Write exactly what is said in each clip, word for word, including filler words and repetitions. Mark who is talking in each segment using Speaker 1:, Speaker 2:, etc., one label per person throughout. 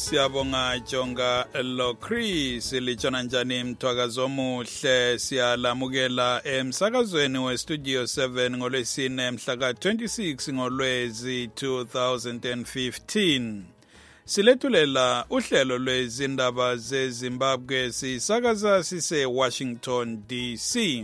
Speaker 1: siyabonga Jonga lo Chris lichona njani mthwakazo omuhle siyalamukela emsakazweni we Studio seven ngolwesine mhla ka twenty-six ngolwezi two thousand fifteen. Silethulela uhlelo lwezindaba zeZimbabwe sisakaza sise Washington D C.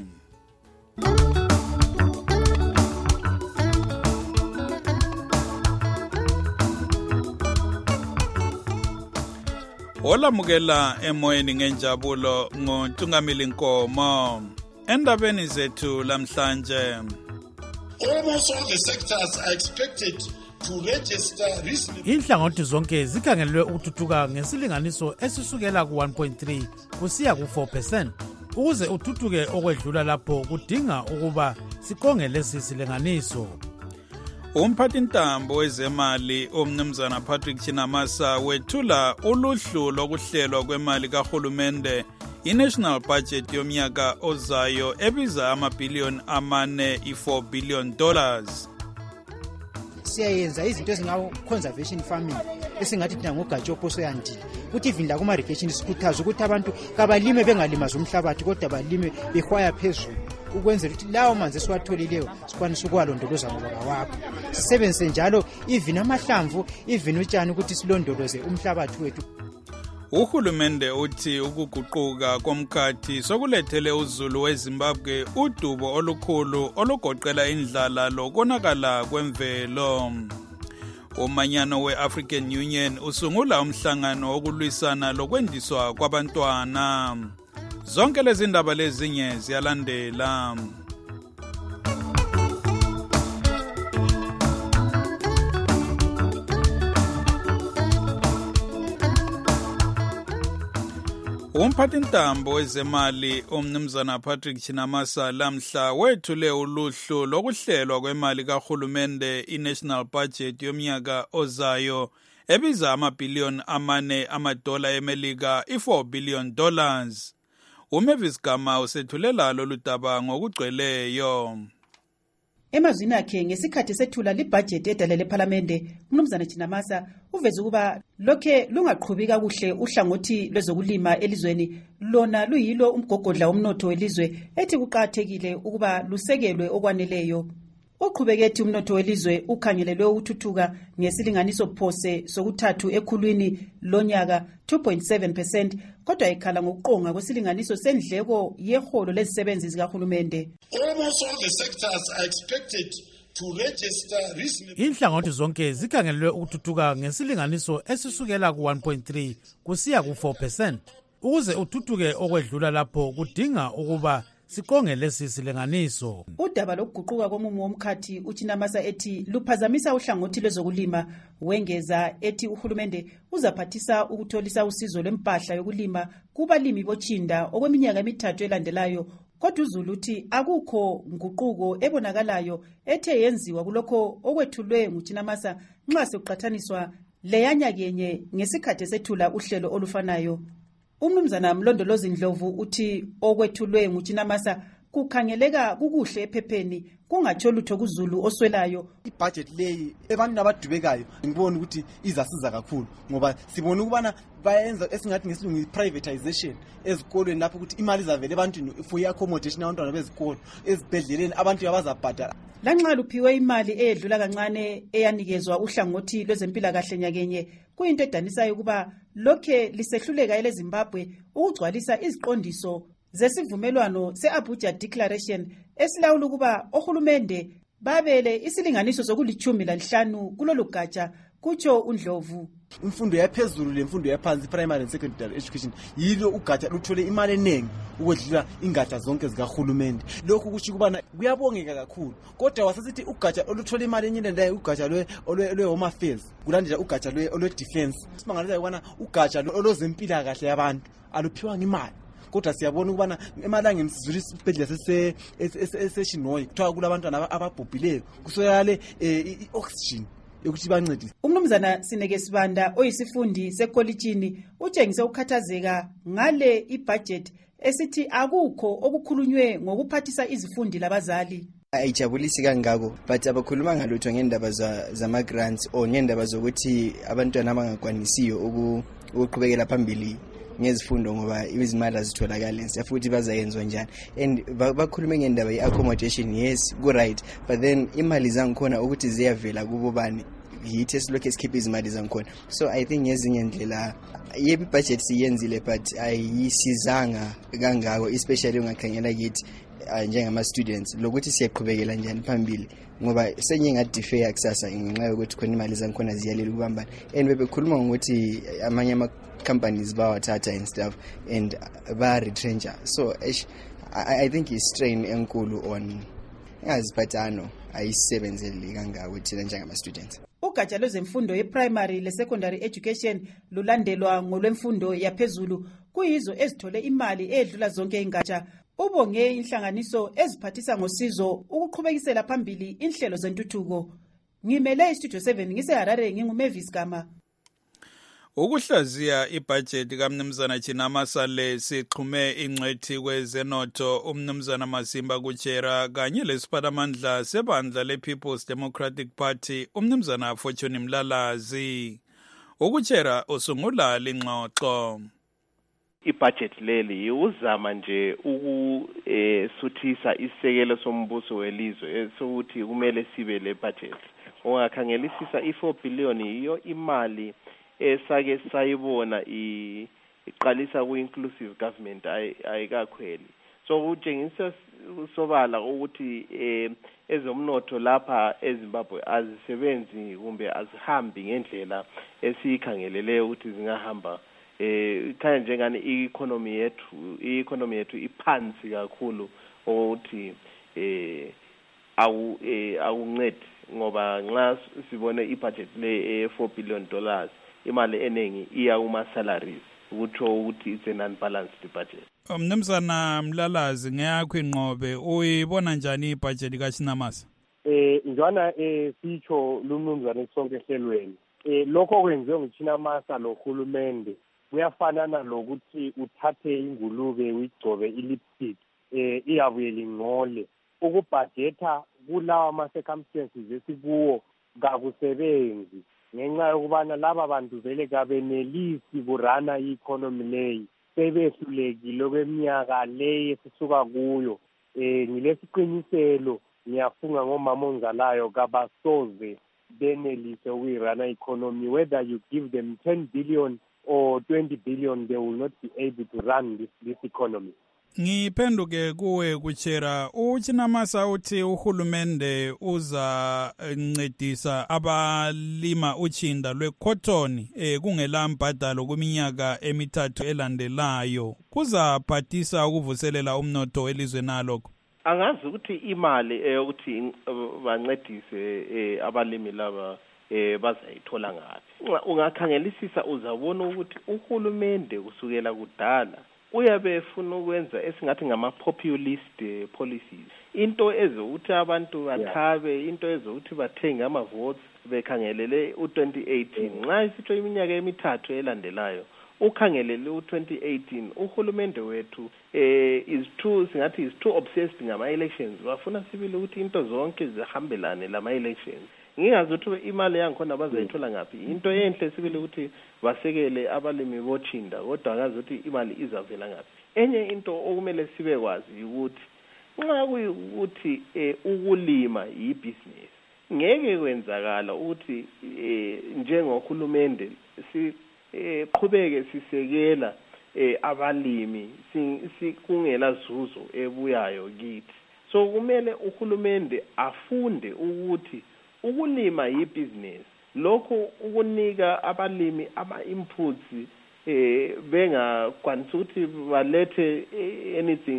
Speaker 1: Olamukela emoyeni ngenjabulo ngoNtungamili Nkomo. Endabeni zethu lamhlanje.
Speaker 2: Almost all the sectors are expected to register reasonably.
Speaker 3: Inhlangothi zonke zikhangelwe ukuthuthuka ngesilinganiso esisukela ku one point three kusiya ku four percent. Ukuze uthuthuke okwedlula lapho kudinga ukuba sikonge lesi silinganiso.
Speaker 1: Umphathintambo wezemali umnumzana Patrick Chinamasa wethula uluhlu lokuhlelwa kwemali kahulumende i-national budget yomnyaka ozayo ebiza amabhiliyoni amane i-four billion dollars.
Speaker 4: Siyayenza izinto ezingawo conservation farming esingathi thina ngogatsha oposo yandile ukuthi even la kuma irrigation sikhuthaza ukuthi abantu kabalime bengalimaza umhlabathi kodwa balime behwaya phezulu ukwenzela ukuthi lawo manzi esiwatholileyo sikwanise ukwalondoloza ngoba wakho sisebenzise njalo even amahlamvu even utshani ukuthi silondoloze umhlabathi wethu.
Speaker 1: Uhulumende uthi ukuguquka komkhathi sokulethele uzulu weZimbabwe udubo olukhulu olugoqela indlala lokonakala kwemvelo. Umanyano we-African Union usungula umhlangano wokulwisana lokwendiswa kwabantwana. Zonke lezi ndaba lezinye ziyalandela. Umphathintambo wezemali umnumzana Patrick Chinamasa lamhla wethule uluhlu lokuhlelwa kwemali kahulumende i-national budget yomnyaka ozayo ebiza amabhiliyoni amane amadola emelika i-four billion dollars. uMavis Gama usethulela lolu daba ngokugcweleyo.
Speaker 5: Emazwini akhe ngesikhathi sethula libudget edalele eParliament, uMnumzana Chinamasa uveze ukuba lokhe lungaqhubi kakuhle uhlangothi lwezokulima elizweni lona luyilo umgogodla womnotho welizwe ethi kuqhathekile ukuba lusekelwe okwaneleyo. Uqhubeketi umnotho welizwe ukhangelelwe ukuthuthuka ngesilinganiso phose sokuthathu ekhulwini lonyaka two point seven percent kodwa ekhala ngokuqonga kwesilinganiso sendleko yeholo lezisebenzi zikahulumende.
Speaker 2: Almost all the sectors are expected to register reasonably.
Speaker 3: Inhlangothi zonke zikhangelelwe ukuthuthuka ngesilinganiso esisukela ku one point three kusiya ku four percent. Ukuze uthuthuke okwedlula lapho kudinga ukuba sikonge lesi silinganiso.
Speaker 5: Udaba lokuguquka komumo womkhathi uChinamasa ethi luphazamisa uhlangothi lwezokulima, wengeza ethi uhulumende uzaphathisa ukutholisa usizo lwempahla yokulima kubalimi bochinda okweminyaka emithathu elandelayo. Kodwa uZulu uthi akukho nguquko ebonakalayo ethe yenziwa kulokho okwethulwe nguChinamasa nxa sekuqhathaniswa leyanyaka yenye ngesikhathi sethula uhlelo olufanayo. Umnumzana Mlondolozi Ndlovu uthi okwethulwe nguChinamasa kukhangeleka kukuhle ephepheni kungatsho lutho kuZulu oswelayo.
Speaker 6: Ibudget leyi ebantwini abadubekayo ngibona ukuthi izasiza kakhulu ngoba sibona ukubana bayenza esingathi ngesilungu privatization ezikolweni lapho ukuthi imali izavela ebantwini for accommodation abantwana bezikolo ezibhedleleni abantu abazabhadala.
Speaker 5: Lanxa luphiwe imali eyedlula kancane eyanikezwa uhlangothi lwezempilakahle nyakenye kuyinto edanisayo ukuba lokhe lisehluleka eleZimbabwe ukugcwalisa iziqondiso zesivumelwano se-Abuja Declaration esilawula ukuba ohulumende babele isilinganiso sokulichumi lanhlanu kulolu gatsha kutsho uNdlovu.
Speaker 6: Imfundo yaphezulu lemfundo yaphansi primary and secondary education yilo ugatsha luthole imali eningi ukwedlula ingatsha zonke zikahulumende. Lokhu kusho ukubana kuyabongeka kakhulu kodwa wasesithi ugatsha oluthola imali enyine ndaye ugatsha lwe lwe home affairs kulandela ugatsha lwe lwe defense. Simangalisayo ukubana ugatsha olozempila kahle yabantu aluphiwa imali. Kodwa siyabona ukubana emalangeni sizwile isibhedlela sese eseshinoyi kuthiwa kulabantwana ababhubhileyo kusoyale i-oxygen yokuthi bancedise.
Speaker 5: Umnumzana Sineke Sibanda oyisifundi sekolitshini utshengise ukukhathazeka ngale ibudget esithi akukho okukhulunywe ngokuphathisa izifundi labazali.
Speaker 7: Ayijabulisi kangako but abakhuluma ngalutho ngendaba zama grants o ngendaba zokuthi abantwana abangakwanisiyo ukuqhubekela phambili ngezifundo ngoba izimali azitholakali siyafuthi bazayenzwa njani and bakhulume ngendaba ye-accommodation yes ku-right but then imali zangikhona ukuthi ziyavela kubo bani yithi esilokhu esikhipha izimali zangikhona so I think ngezinye ndlela yebi budget siyenzile but ayisizanga kangako especially ungakhangela kithi njengama-students lokuthi siyaqhubekela njani phambili ngoba senye ngadifeya kusasa ngenxa yokuthi khona imali zangikhona ziyalela ukubambana and bebekhuluma ngokuthi amanye ama-companies bawathatha and stuff and ba-retrencher so I, I think i-strain enkulu on engaziphathano ayisebenzeli kangako thina njengama-students.
Speaker 5: Ugatsha lwezemfundo ye-primary le-secondary education lulandelwa ngolwemfundo yaphezulu kuyizo ezithole imali edlula zonke ingatsha. Ubonge inhlanganiso eziphathisa ngosizo ukuqhubekisela phambili inhlelo zentuthuko. Ngimele istudio seven ngiseHarare nginguMavis Gama.
Speaker 1: Ukuhlaziya ibudget kaMnumzana Chinamasa le sixhume ingcwethi kwezenotho uMnumzana Masimba Kuchera kanye lesiphathamandla sebandla le-People's Democratic Party uMnumzana Fortune Mlalazi. Ukuchera usungula lingxoxo.
Speaker 8: Ibudget leli uzama nje ukusuthisa isekelo sombuso welizwe sokuthi kumele sibe le budget. Ongakhangelisisa i-four billion iyo imali esake sayibona iqalisa ku-inclusive government ayikakhweli. So utshengisa sobala ukuthi ezomnotho lapha eZimbabwe azisebenzi kumbe azihambi ngendlela esiyikhangelele ukuthi zingahamba. Eh khaya njengani i-economy yethu i-economy yethu iphansi kakhulu ukuthi eh awu awuncede ngoba nxa sibone i-budget le four billion dollars imali eningi iya kuma salaries ukutho ukuthi it's a non-balanced budget.
Speaker 1: Mnumzana Mlalazi ngeyakho inqobe uyibona njani ibudget kaChinamasa?
Speaker 9: Eh njana eh sitsho lumnumzana sonke ehlelweni eh lokho kwenziwe nguChinamasa lo hulumende kuyafanana lokuthi uthathe ingulube uyigcobe ilipstick eh iyabuye lingcole ukubudgeta kulawa ama circumstances esikuwo kakusebenzi ngenxa yokubana laba bantu vele kabenelisi kurana i-economy leyi sebehlulekile kweminyaka leyi esisuka kuyo eh ngilesiqiniselo ngiyafunga ngomama onzalayo kabasoze benelise ukuyirana i-economy whether you give them ten billion or twenty billion they will not be able to run this, this economy.
Speaker 1: Ngiphenduke kuwe Kuchera uChinamasa uthi uhulumende uza ncedisa abalima utshinda lwecotton eh kungela mbadalo kuminyaka emithathu elandelayo kuzaphathisa ukuvuselela umnotho welizwe nalokho.
Speaker 8: Angazi ukuthi imali eyokuthi bancedise abalimi laba eh bazayithola ngapi. Ungakhangelisisa uzabona ukuthi uhulumende kusukela kudala uyabe efuna ukwenza esingathi ngama populist policies. Into ezokuthi abantu bathabe, into ezokuthi bathenge ama votes bekhangelele u twenty eighteen. Nxa isitho iminyaka emithathu elandelayo ukhangelele u twenty eighteen uhulumende wethu eh is too singathi is too obsessed ngama elections. Bafuna sibile ukuthi into zonke zihambelane lama elections. Ngingazi ukuthi imali yangikhona bazayithola ngapi. Into enhle sibile ukuthi basekele abalimi bochinda kodwa akazi ukuthi imali izavela ngapi. Enye into okumele sibe kwazi ukuthi nxa kuyukuthi ukulima yibusiness ngeke kwenzakala ukuthi njengohulumende si qhubeke sisekela abalimi kungela zuzo ebuyayo kithi. So kumele uhulumende afunde ukuthi ukulima yibusiness lokho ukunika abalimi ama inputs eh bengakwanisa ukuthi balethe anything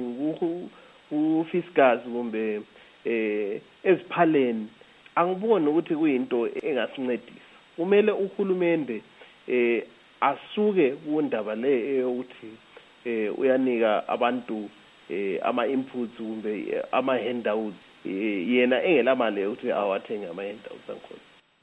Speaker 8: ku fiscals kumbe eh eziphaleni angiboni ukuthi kuyinto engasincedisa. Kumele uhulumende eh asuke kundaba le ukuthi eh uyanika abantu eh ama inputs kumbe ama handouts yena engelamali ukuthi awathenga ama handouts ankhona.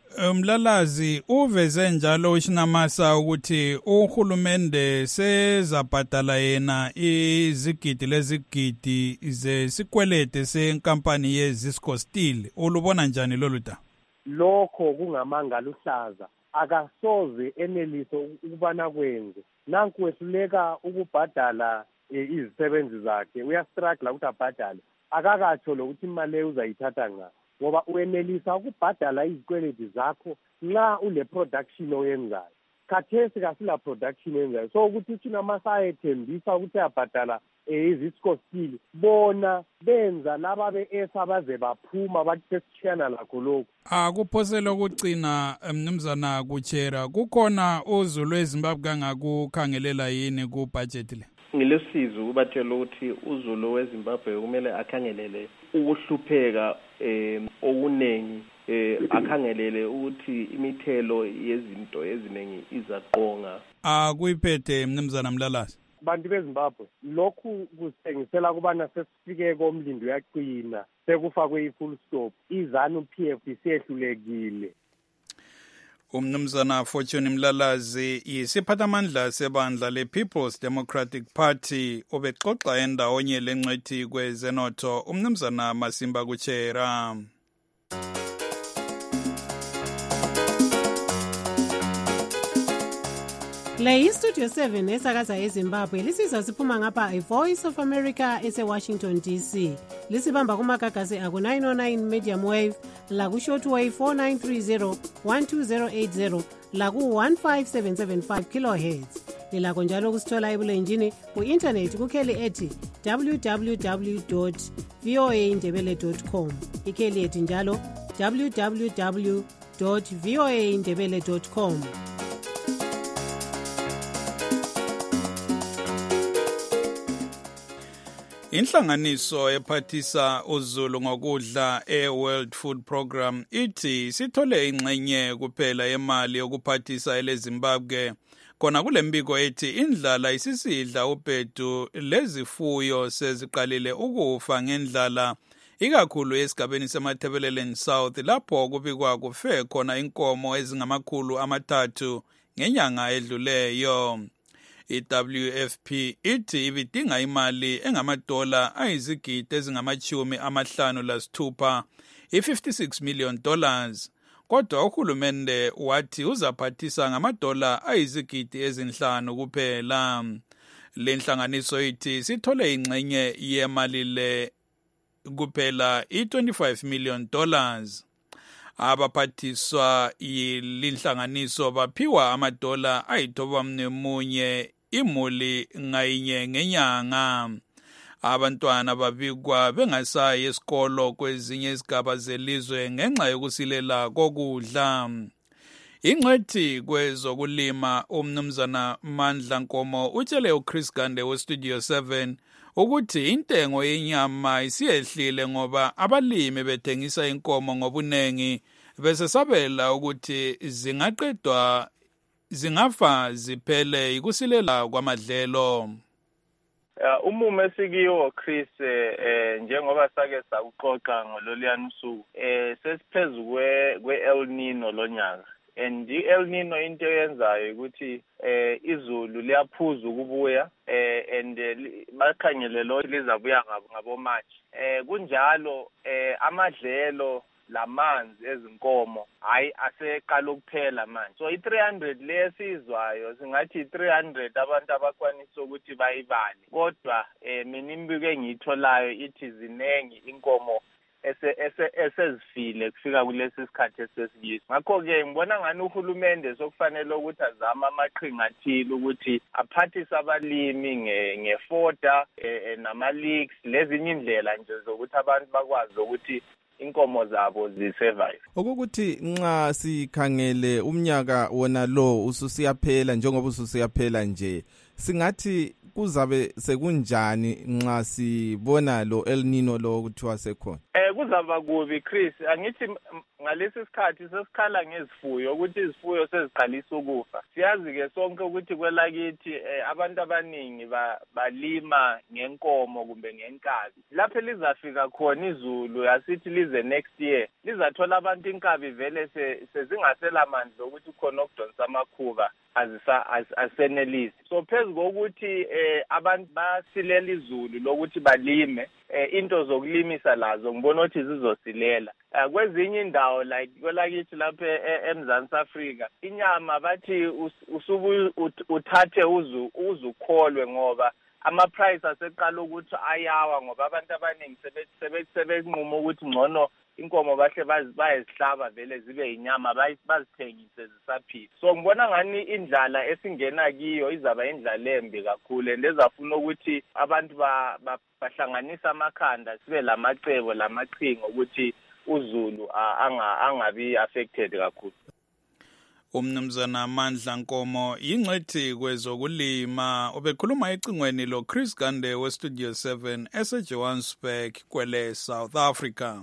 Speaker 1: Mlalazi uveze njalo uChinamasa ukuthi uhulumende sezabhadala yena izigidi lezigidi zesikwelede senkampani yeZisco Steel. Ulubona njani lolu da?
Speaker 9: Lokho kungamanga luhlaza akasoze enelise ukubana kwenze. Nanku wehluleka ukubhadala izisebenzi zakhe, uyastruggle ukuthi abhadale. Akakatsho lokuthi imali leyo uzayithatha nga. Ngoba uyenelisa ukubhadala izikweleti zakho nxa ule production oyenzayo. Khathesi kasila production enzayo, so ukuthi uthina masayethembisa ukuthi abhadala izisco steel bona benza laba be-esa baze baphuma bathi sesishiyana lakho lokhu.
Speaker 1: Akuphosela ukucina mnumzana kuchera, kukhona uZulu eZimbabwe angakukhangelela yini ku-budget le?
Speaker 8: Ngilesizo ukubatshela ukuthi uZulu weZimbabwe kumele akhangelele ukuhlupheka eh okunengi eh akhangelele ukuthi imithelo yezinto eziningi izaqonga.
Speaker 1: Akuyiphethe mnumzana Mlalasi.
Speaker 9: Bantu beZimbabwe lokhu kusengisela kubana sesifike komlindo uyaqina sekufakwe i-full stop, izanu-P F isiyehlulekile.
Speaker 1: Umnumzana Fortune Mlalazi yisiphathamandla sebandla le-People's Democratic Party obexoxa endawonye lencwethi kwezenotho umnumzana Masimba Kuchera.
Speaker 10: Le iStudio seven esakaza eZimbabwe lisizwa siphuma ngapha iVoice of America ese-Washington D C. Lisibamba kumagagasi aku nine oh nine medium wave, laku shortwave four nine three zero one two zero eight zero, laku one five seven seven five kilohertz. Lilakho njalo kusithola ebulenjini ku-internet kukheli ethi w w w dot v o a ndebele dot com. Ikheli ethi njalo w w w dot v o a ndebele dot com.
Speaker 1: Inhlanganiso ephathisa uZulu ngokudla e-World Food Program ithi sithole ingxenye kuphela yemali yokuphathisa eleZimbabwe. Kona kule mbiko ethi indlala isisidla ubhedu lezifuyo seziqalile ukufa ngendlala ikakhulu esigabeni seMatabeleland South lapho kubikwa kufe khona inkomo ezingamakhulu amathathu ngenyanga edluleyo. I-W F P ithi ibidinga imali engamadola ayizigidi ezingamachumi amahlanu lasithupha i-fifty-six million dollars. Kodwa uhulumende wathi uzaphathisa ngamadola ayizigidi ezinhlanu kuphela. Le nhlanganiso ithi sithole ingxenye yemali le kuphela i-twenty-five million dollars. Abaphathiswa yilinhlanganiso baphiwa amadola ayithoba mnemunye imuli ngayinye ngenyanga. Abantwana babikwa bengasayi esikolo kwezinye izigaba zelizwe ngenxa yokusilela kokudla. Ingcwethi kwezokulima umnumzana Mandla Nkomo utshele uChris Gande weStudio seven ukuthi intengo yenyama isiyehlile ngoba abalimi bethengisa inkomo ngobunengi bese sabela ukuthi zingaqedwa zingafa ziphele ikusilela kwamadlelo.
Speaker 11: Uh, umumo esikiwo Chris eh njengoba sake sakuxoxa ngololiyana usuku eh sesiphezulu kwe kwe El Nino lonyaka, and i El Nino into yenzayo ukuthi eh izulu liyaphuza ukubuya eh and bakhangelele lo lizabuya ngabo March. Eh kunjalo eh amadlelo lamanzi ezinkomo hayi aseqala ukuphela manje, so i three hundred lesizwayo singathi i three hundred abantu abakwanisa ukuthi bayibale, kodwa eh mina imbiko engiyitholayo ithi zinengi inkomo ese ese esezifile kufika kulesi sikhathi esesiyiso. Ngakho ke ngibona ngani uhulumende sokufanele ukuthi azama amaqhinga athile ukuthi aphathise abalimi ngefoda nama leaks lezinye indlela nje zokuthi abantu bakwazi ukuthi inkomo zabo zisurvive.
Speaker 12: Ukuthi nxa sikhangele umnyaka wona lo ususiyaphela njengoba ususiyaphela nje, singathi kuzabe sekunjani nxa sibona lo El Nino lo kuthiwa sekhona?
Speaker 11: Eh kuzaba kubi Chris, angithi ngalesi sikhathi sesikhala ngezifuyo ukuthi izifuyo seziqalisa ukufa. Siyazi ke sonke ukuthi kwelakithi eh, abantu abaningi ba, balima ngenkomo kumbe ngenkabi. Lapho lizafika khona izulu yasithi lize next year lizathola abantu inkabi vele sezingasela amandla ukuthi khona okudonsa amakhuba azisa asenelisi. So phezulu kokuthi eh abantu basilela izulu lokuthi balime eh, into zokulimisa lazo ngibona ukuthi zizosilela. Uh, kwezinye indawo like kwelakithi lapha eMzansi Afrika inyama bathi usuku uthathe uzu uzukholwe ngoba ama price aseqala ukuthi ayawa ngoba abantu abaningi sebethi sebenquma ukuthi ngcono inkomo bahle bayizihlaba vele zibe inyama bazithengise zisaphila. So ngibona ngani indlala esingena kiyo izaba indlala embi kakhulu endezafuna ukuthi abantu bahlanganisa amakhanda sibe lamacebo lamachingo ukuthi uZulu angabi affected kakhulu.
Speaker 1: Umnumzana Amandla Nkomo yingcethi kwezokulima obekhuluma ecingweni lo Chris Gande we Studio seven ese Johannesburg kwele South Africa.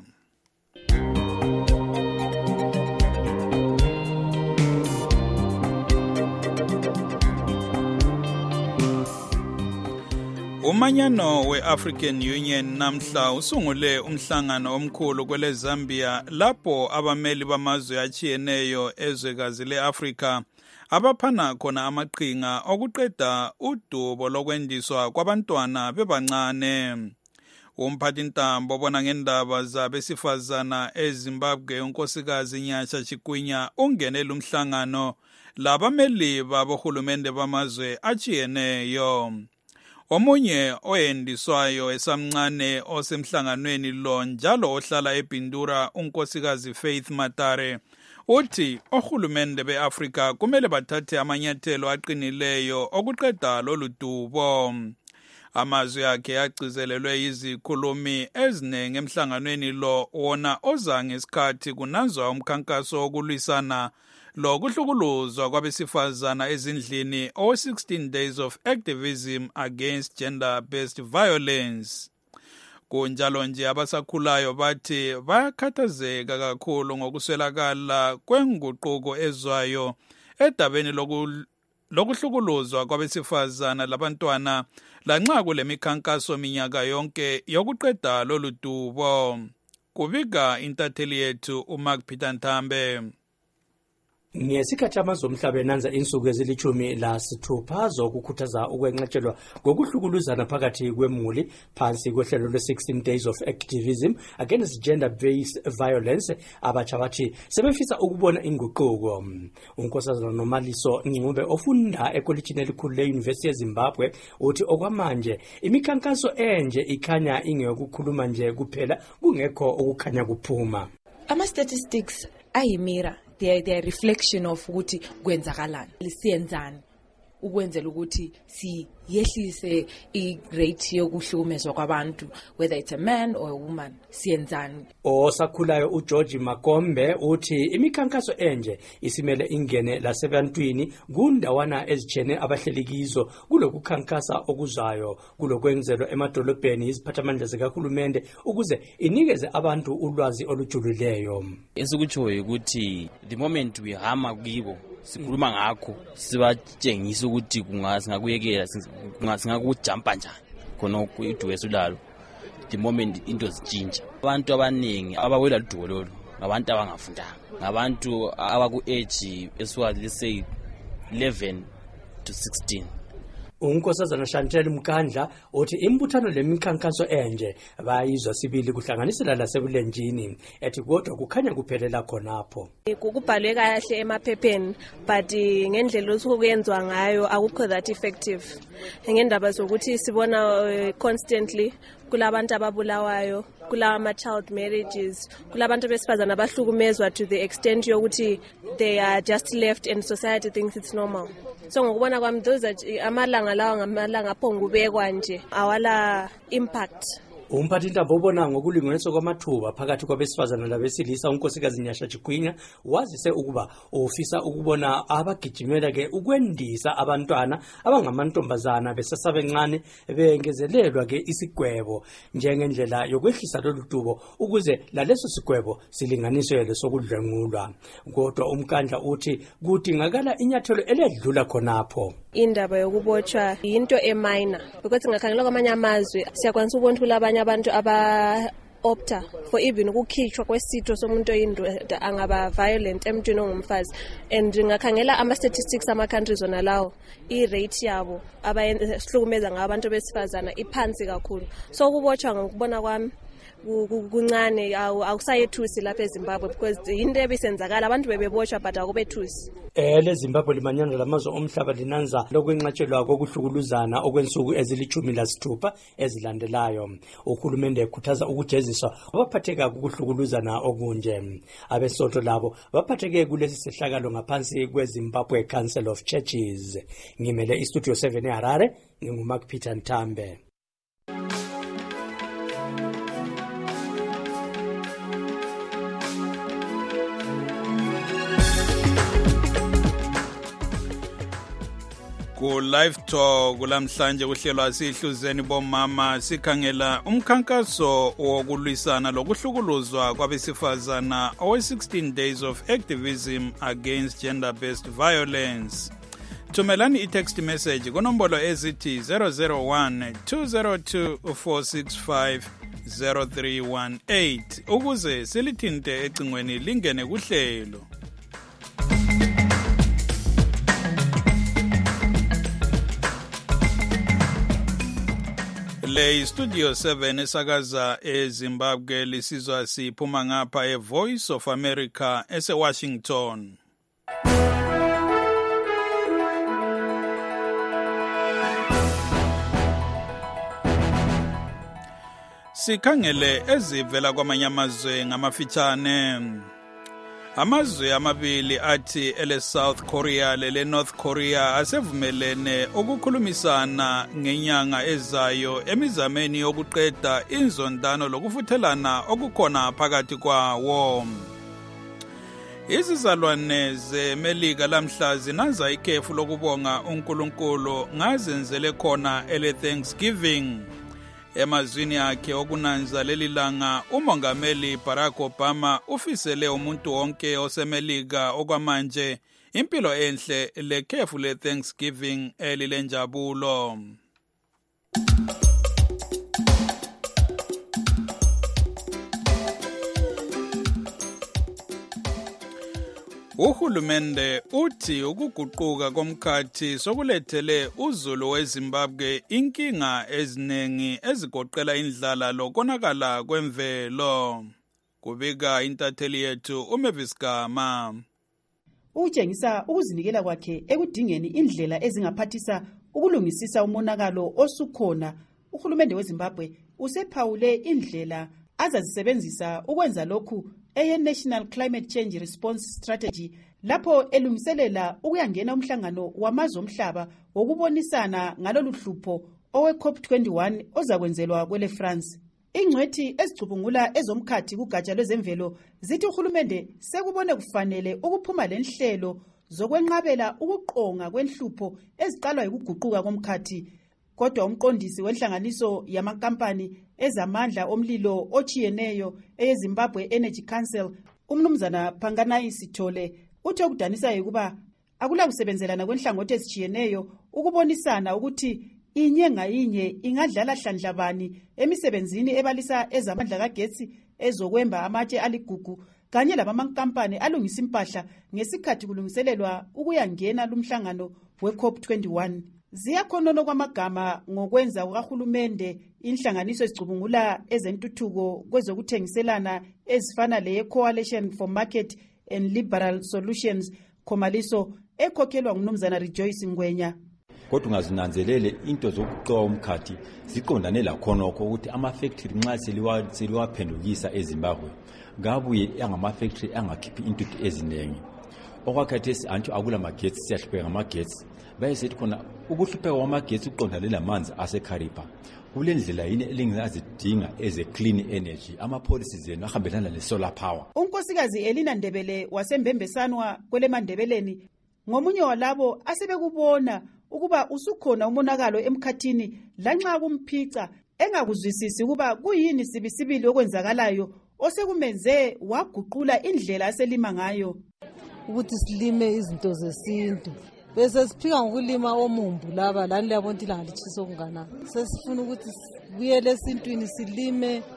Speaker 1: Umanyano we-African Union namhla usungule umhlangano omkhulu kwele Zambia lapho abameli bamazwe achiyeneyo ezwekazi le-Afrika abaphana khona amaqhinga okuqeda udubo lokwendiswa kwabantwana bebancane. Umphathintambo obona ngendaba zabesifazana eZimbabwe unkosikazi Nyatsha Chikwinya ungenele umhlangano labameli babohulumende bamazwe achiyeneyo. Omunye oyendiswayo esamncane osemhlanganweni lo njalo ohlala eBindura unkosikazi Faith Matare uthi ohulumende beAfrika kumele bathathe amanyathelo aqinileyo okuqeda lolu dubo. Amazwi akhe agcizelelwe izikhulumi ezinenge emhlanganweni lo wona oza ngesikhathi kunanzwa umkhankaso wokulwisana lo kuhlukuluzwa kwabesifazana ezindlini o sixteen days of activism against gender-based violence. Kunjalo nje abasakhulayo bathi bayakhathazeka kakhulu ngokuswelakala kwenguquko ezwayo edabeni lokuhlukuluzwa kwabesifazana labantwana lanxa kule mikhankaso minyaka yonke yokuqeda lolu dubo. Kubika intatheli yethu uMark Peter Nthambe.
Speaker 13: Ngesikhathi amazwe omhlaba enanza insuku ezilithumi lasithupha zokukhuthaza ukwenqatshelwa ngokuhlukuluzana phakathi kwemuli phansi kwehlelo lwe-sixteen days of activism against gender-based violence, abatsha bathi sebefisa ukubona inguquko. Unkosazana Nomaliso Ncube ofunda ekolitshini elikhulu le-University yeZimbabwe uthi okwamanje imikhankaso enje ikhanya ingeyokukhuluma nje kuphela kungekho ukukhanya kuphuma.
Speaker 14: Ama-statistics ayimira. They are, they are reflection of ukuthi kwenzakalani lisiyenzani ukwenzela ukuthi siyehlise i-rate yokuhlukumezwa kwabantu whether it's a man or a woman siyenzani.
Speaker 13: Osakhulayo uGeorge Makombe uthi imikhankaso enje isimele ingene lasebantwini kundawana ezitshene abahlelikizo kulokukhankasa okuzayo kulokwenzelwa emadolobheni iziphathamandla zikahulumende ukuze inikeze abantu ulwazi olujulileyo.
Speaker 15: Esikutshoyo ukuthi the moment we hama kibo sikhuluma ngakho sibatshengisa ukuthi kungakuyekela singakujumpa njani khona idubo esulalo the moment into zitshintsha. Abantu abaningi abawela idubo lolu ngabantu abangafundanga, ngabantu abaku age esuka let's say eleven to sixteen.
Speaker 13: Unkosazana Chantel Mkandla uthi imbuthano lemikhankaso enje bayizwa sibili kuhlanganisela lasebulenjini ethi kodwa kukhanya kuphelela khonapho.
Speaker 16: Kubhalwe kahle emaphepheni but ngendlela osukuyenzwa ngayo akukho that effective. Ngendaba zokuthi sibona constantly kulabantu ababulawayo, kulama child marriages, kulabantu besifazana abahlukumezwa to the extent yokuthi they are just left and society thinks it's normal. So ngokubona kwami those amalanga lawa ngamalanga phongubekwa nje awala impact.
Speaker 13: Umphathintambo obona ngokulinganiswa kwamathuba phakathi kwabesifazana labesilisa unkosikazi Nyatsha Chikwinya wazise ukuba ufisa ukubona abagijimela ke ukwendisa abantwana abangamantombazana besasabencane bengezelelwa ke isigwebo njengendlela yokwehlisa lolu dubo ukuze laleso sigwebo silinganiswe lesokudlengulwa. Kodwa umkandla uthi kudingakala inyathelo eledlula khonapho.
Speaker 16: Indaba yokubotshwa into eminor because ngakhangela kwamanye amazwe siyakwanisa ukubona ukuthi kulabanye abantu aba opta for even ukukhishwa kwesitho somuntu oyindoda angaba violent emntwini ongumfazi. And ngakhangela ama-statistics ama-countries wona lawo, i-rate yabo abahlukumeza ngabantu besifazana iphansi kakhulu. So ukubotshwa ngokubona kwami kuncane awusayethusi lapha eZimbabwe because into ebisenzakala abantu bebebotshwa but akubethusi.
Speaker 13: Eh leZimbabwe limanyana lamazwe omhlaba linanza lokwenqatshelwa kokuhlukuluzana okwensuku ezilithumi lasithupha ezilandelayo. Uhulumende ekhuthaza ukujeziswa abaphatheka ukuhlukuluzana okunje. Abesotho labo baphatheke kulesi sehlakalo ngaphansi kweZimbabwe Council of Churches. Ngimele iStudio seven eHarare, nginguMark Peter Ntambe.
Speaker 1: Ku live talk kulamhlanje kuhlelwa sihluzeni bomama sikhangela umkhankaso wokulwisana lokuhlukuluzwa kwabesifazana owe sixteen days of activism against gender based violence. Thumelani i-text message kunombolo ezithi zero zero one two zero two four six five zero three one eight ukuze silithinte ecingweni lingene kuhlelo. Le Studio seven esakaza eZimbabwe lisizwa siphuma ngapha eVoice of America eseWashington. Sikhangele ezivela kwamanye amazwe ngamafitshane. Amazwe amabili athi ele South Korea lele North Korea asevumelene ukukhulumisana ngenyanga ezayo emizameni yokuqeda inzondano lokufuthelana okukhona phakathi kwawo. Izizalwane zeMelika lamhla zinanza ikhefu lokubonga uNkulunkulu ngazenzele khona ele Thanksgiving. Emazwini akhe okunanza leli langa umongameli Barack Obama ufisele umuntu wonke osemelika okwamanje impilo enhle lekhefu le Thanksgiving elilenjabulo. Uhulumende uthi ukuguquka komkhathi sokulethele uzulu weZimbabwe inkinga ezinengi ezigoqela indlala lokonakala kwemvelo. Kubika intatheli yethu uMavis Gama.
Speaker 5: Utshengisa ukuzinikela kwakhe ekudingeni indlela ezingaphathisa ukulungisisa umonakalo osukhona. Uhulumende weZimbabwe usephawule indlela azazisebenzisa ukwenza lokhu eye National Climate Change Response Strategy lapho elungiselela ukuyangena umhlangano wamazwe omhlaba wokubonisana ngalolu hlupho owe COP twenty-one ozakwenzelwa kwele France. Ingcwethi ezicubungula ezomkhathi kugatsha lwezemvelo zithi uhulumende sekubone kufanele ukuphuma lenhlelo zokwenqabela ukuqonga kwenhlupho eziqalwa ukuguquka komkhathi. Kodwa umqondisi wenhlanganiso yamankampani ezamandla omlilo ochiyeneyo eZimbabwe Energy Council umnumzana Phanganai Sithole uthe ukudanisa ukuba akula kusebenzelana kwenhlangothi ezichiyeneyo ukubonisana ukuthi inye ngayinye ingadlala hlandlabani emisebenzini ebalisa ezamandla kagetsi ezokwemba amatshe aligugu kanye labamankampani alungisa impahla ngesikhathi kulungiselelwa ukuyangena lumhlangano we COP twenty-one. Ziyakhonona kwamagama ngokwenza ukahulumende inhlanganiso ezicubungula ezentuthuko kwezokuthengiselana ezifana le Coalition for Market and Liberal Solutions Khomaliso ekhokhelwa ngumnumzana Rejoice Ngwenya.
Speaker 17: Kodwa ungazinanzelele into zokuqoqa umkhathi ziqondane lakhonokho ukuthi ama-factory nxa seliwaphendukisa eZimbabwe ngabuye angama-factory angakhiphi intuthu eziningi. Okwakhathesi antsho akula magetsi siyahlupheka ngamagetsi bayesithi khona ukuhlupheka kwamagetsi uqondane lamanzi aseKharipa kule ndlela yini elingazidinga eze clean energy ama-policies enu ahambelana le-solar power.
Speaker 5: Unkosikazi Elina Ndebele wasembembesanwa kwele Mandebeleni ngomunye walabo asebekubona ukuba usukhona umonakalo emkhathini lanxa kumphica engakuzwisisi ukuba kuyini sibisibili okwenzakalayo osekumenze waguqula indlela aselima ngayo.
Speaker 18: Ukuthi silime izinto zesintu bese siphika ngokulima omumbu laba lani labonto ilanga litshisa okungana sesifuna ukuthi sibuyele esintwini silime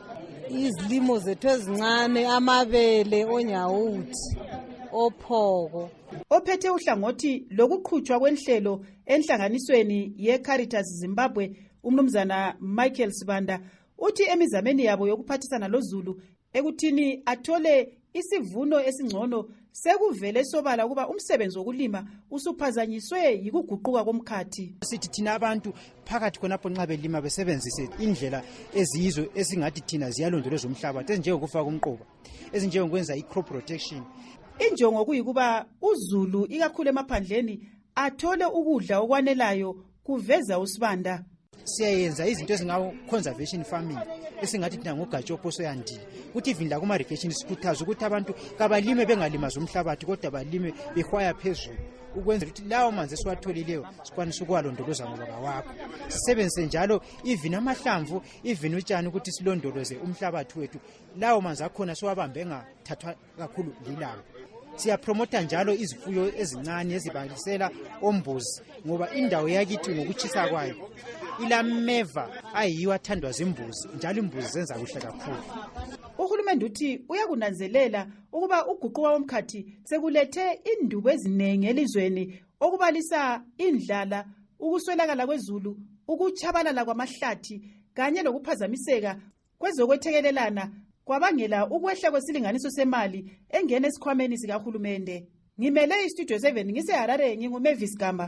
Speaker 18: izilimo zethu ezincane, amabele, onyawuthi, ophoko.
Speaker 5: Ophethe uhlangothi lokuqhutshwa kwenhlelo enhlanganisweni ye-Caritas Zimbabwe, umnumzana Michael Sibanda, uthi emizameni yabo yokuphathisana loZulu ekuthini athole isivuno esingcono sekuvele sobala kuba umsebenzi wokulima usuphazanyiswe yikuguquka komkhathi.
Speaker 4: Sithi thina abantu phakathi khonapho nxa belima besebenzise indlela eziyizo esingathi thina ziyalondoloza umhlabathi ezinjengokufaka umquba, ezinjengokwenza i-crop protection.
Speaker 5: Injongo kuyikuba uZulu ikakhulu emaphandleni athole ukudla okwanelayo, kuveza uSibanda.
Speaker 4: Siyayenza izinto ezingawo-conservation farming esingathi thina ngogatsha oposo yandile, ukuthi even la kuma-irrigation sikhuthaza ukuthi abantu kabalime bengalimazi umhlabathi kodwa balime behwaya phezulu, ukwenzela ukuthi lawo manzi esiwatholileyo sikwanise ukuwalondoloza ngoba kawakho. Sisebenzise njalo even amahlamvu, even utshani ukuthi silondoloze umhlabathi wethu, lawo manzi akhona siwabambe engathathwa kakhulu lilanga. Siyapromota njalo izifuyo ezincane ezibalisela ombuzi ngoba indawo yakithi ngokuchisa kwayo ilameva ayiyo athandwa zimbuzi, njalo imbuzi zenza kuhle kakhulu.
Speaker 5: Uhulumende uthi uyakunanzelela ukuba uguquka komkhathi sekulethe indubo eziningi elizweni okubalisa indlala, ukuswelakala kwezulu, ukuchabalala kwamahlathi kanye lokuphazamiseka kwezokwethekelelana kwabangela ukwehla kwesilinganiso semali engena esikhwameni sikahulumende. Ngimele iStudio seven ngiseHarare, nginguMavis Gamba.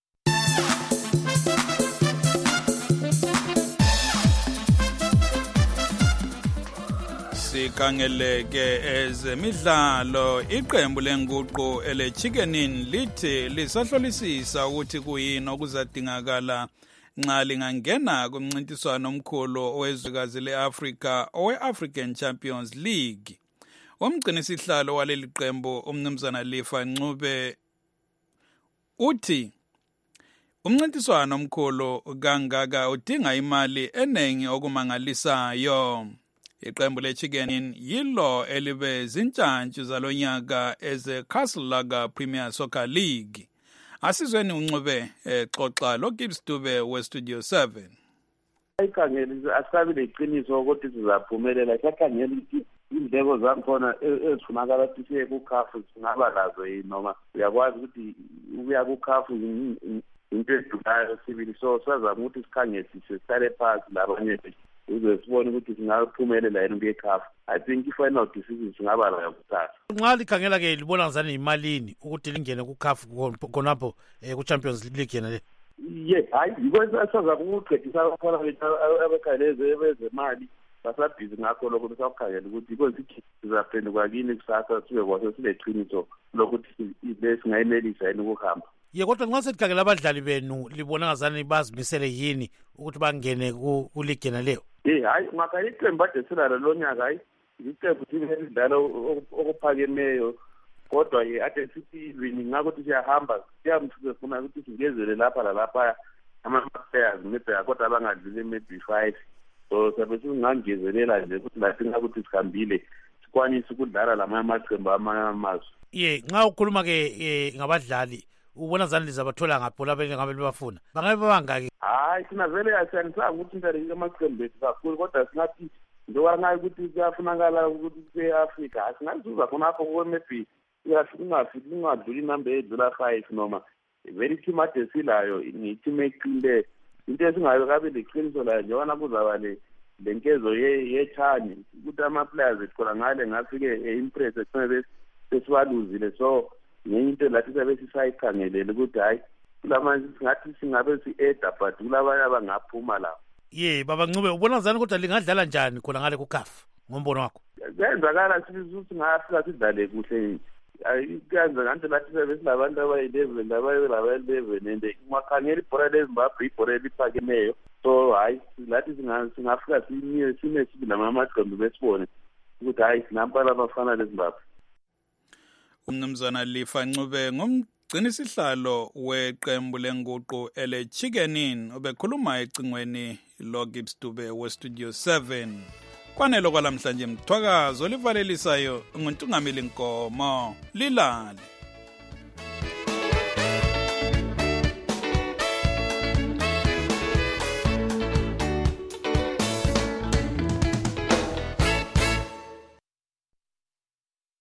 Speaker 1: Sikangeleke ezemidlalo, iqembu lenguqu eleChickenin lithi lisahlolisisa ukuthi kuyini okuzadingakala nxa lingangena kumncintiswano omkhulu owezwekazi le-Afrika owe-African Champions League. Umgcinisihlalo waleli qembu umnumzana Lifa Ncube uthi umncintiswano omkhulu kangaka udinga imali eningi okumangalisayo. Iqembu leChickenin yilo elibe zintshantshi zalonyaka eze-Castle Lager Premier Soccer League. Asizweni uNcube exoxa lo Gibbs Dube we-Studio seven.
Speaker 19: Ayikhangeli asabi leqiniso ukuthi sizaphumelela, siyakhangela ukuthi indleko zakhona ezifunakala ukuthi siye kukhafu singaba lazo yini, noma uyakwazi ukuthi ukuya kukhafu into edulayo sibili. So sazama ukuthi sikhangelisise, sithathe phansi labanye uze sibone ukuthi singaphumelela yini kuyekhafu. I think i-final decision singaba layo kuthatha.
Speaker 3: Nxa likhangela ke libona ngazani imalini ukuthi lingene kukhafu khonapho ku-Champions League yena le?
Speaker 19: Ye, hayi yikwenza sazama ukuqedisa abakhona bethu abakhaleze bezemali basabhizi ngakho lokho besakukhangela ukuthi konke sizaphenduka kini kusasa sibe kwaso sileqiniso lokuthi lesingayinelisa yini ukuhamba.
Speaker 3: Ye, kodwa nxa selikhangela abadlali benu libona ngazani bazimisele yini ukuthi bangene ku-league yena leyo?
Speaker 19: Eh, hayi ungakhanya iqembu ade silalo lonyaka, hayi iqembu lidlalo okuphakemeyo, kodwa ye ade sithi wini ngakuthi siyahamba siyamfuna ukuthi singezele lapha lalapha ama-players maybe kodwa abangadluli maybe five. So sabe singangezelela nje ukuthi lathi ngakuthi sikhambile sikwanise ukudlala lamanye amaqembu amanye amazwe.
Speaker 3: Ye, nxa ukhuluma ke ngabadlali ubona zani lizabathola ngapho lapho ngabe libafuna bangabe bangaki?
Speaker 19: Hayi thina vele asiyanisanga ukuthi into amaqembu ethu kakhulu, kodwa singathi njengoba ngayo ukuthi kuyafunakala ukuthi se-Afrika asingazuza khonapho kuwe maybe ungafiki ungadluli inamba edlula five, noma vele team ade silayo ngi-team eqile. Into esingayo kabe leqiniso layo njengoba kuzaba le lenkezo yechani ukuthi ama-players ethola ngale ngafike e-impress ekufanele besibaluzile. So ngenye into lathi sabe sisayikhangelele ukuthi hayi kulamanje singathi singabe si-eda but kulabanye abangaphuma lapho.
Speaker 3: Ye, baba Ncube ubona ngazani kodwa lingadlala njani khona ngale kukhafu ngombono wakho?
Speaker 19: Kuyenzakala sithi ngafika sidlale kuhle, kuyenza kanti lathi sabe silabantu abayi-eleven labayelaba-eleven and ungakhangela ibhora leZimbabwe ibhora eliphakemeyo. So hayi lathi singafika sime sibi namaqembu besibone ukuthi hayi sinampala abafana leZimbabwe.
Speaker 1: Umnumzana Lifa Ncube ngumgcinisihlalo weqembu lenguqu eleChickenin obekhuluma ecingweni lo Gibbs Dube we-Studio seven. Kwanelo kwalamhlanje mthwakazo livalelisayo nguNtungameli Nkomo. Lilale.